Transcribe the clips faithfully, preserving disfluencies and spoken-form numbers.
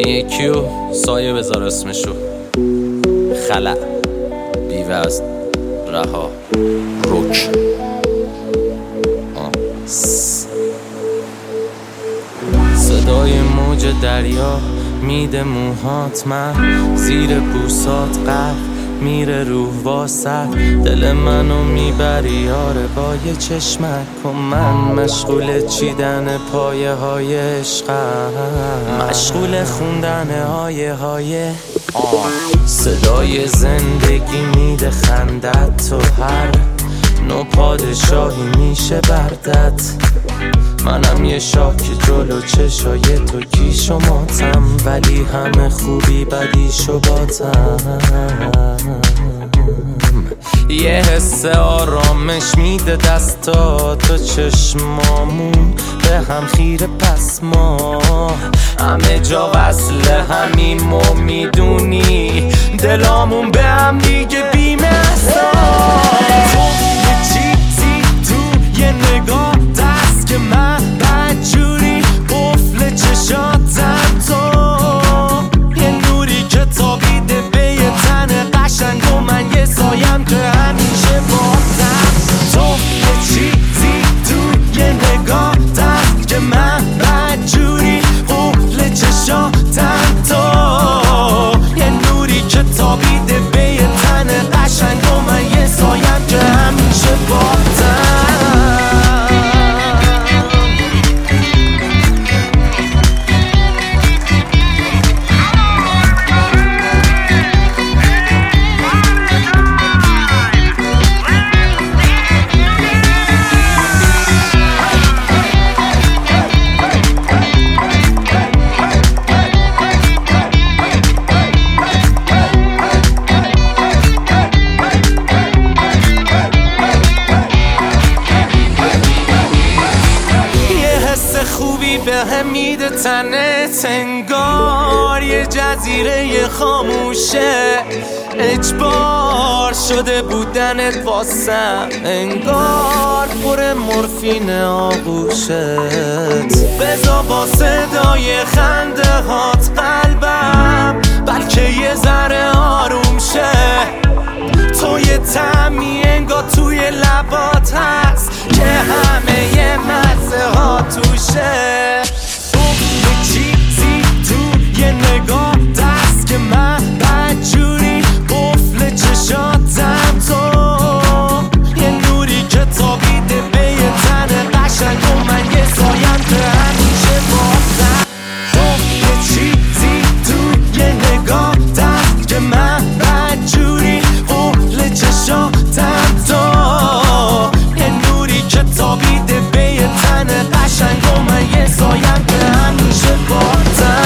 یکیو سایه بذار اسمشو خلع بیوزن رها رک صدای موج دریا میده موهات من زیر بوسات غرق میره روح واسط دل منو میبری آره با یه چشمک و من مشغول چیدن پایه های عشقم مشغول خوندن آیه های صدای زندگی میده خندت تو هر نو پادشاهی میشه بردت منم یه شاه که جلو چشای تو کیش و ماتم ولی همه خوبی بدیش و باتم یه حس آرامش میده دستا تو چشمامون به هم خیره پس ما همه جا وصل همیم و میدونی دلامون به هم دیگه بیمه تو یه چیزی تو یه نگاه دست که من بدجوری قفل چشاتم تو یه نوری که تابیده به یه تن قشنگ و من یه سایم که همیشه باتم تو یه چیزی تو یه نگاه دست که من بدجوری قفل چشاتم تو یه نوری که تابیده به یه تن قشنگ و من یه سایم که همیشه باتم خوبی به هم میده تنت انگار یه جزیره خاموشه اجبار شده بودنت واسم انگار پر مورفین آغوشت بزا با صدای خنده هات قلبم بلکه یه ذره آروم شه تو یه طعمی انگار توی لبات هست که همه یه مزه ها توشه تو یه چیزی تو یه نگاه دست که من بدجوری قفل چشاتم تو یه نوری که تابیده به یه تن قشنگ و من یه سایم که همیشه باتم تو یه چیزی تو یه نگاه دست که من بدجوری قفل چشاتم تو یه نوری که تابیده به یه تن قشنگ و من یه سایم که همیشه باتم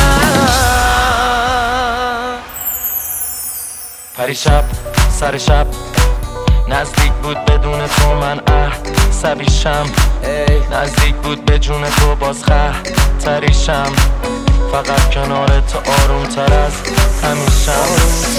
پریشب سر شب نزدیک بود بدون تو من عصبیشم نزدیک بود به جون تو باز خطریشم فقط کنار تو آروم تر از همیشم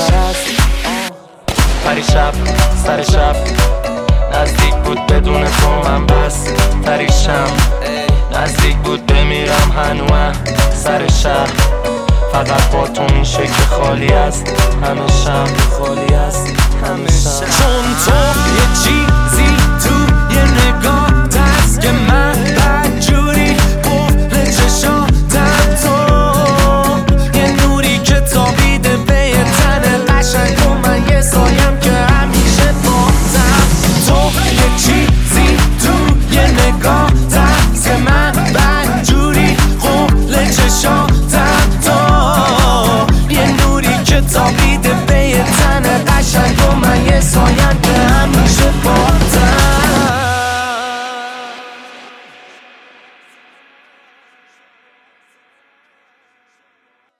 پریشب سر شب نزدیک بود بدون تو من بس تریشم نزدیک بود بمیرم هنوز سر شهر فقط با تو میشه که خالی است همیشم خالی است همیشم چون تو یه چیزی تو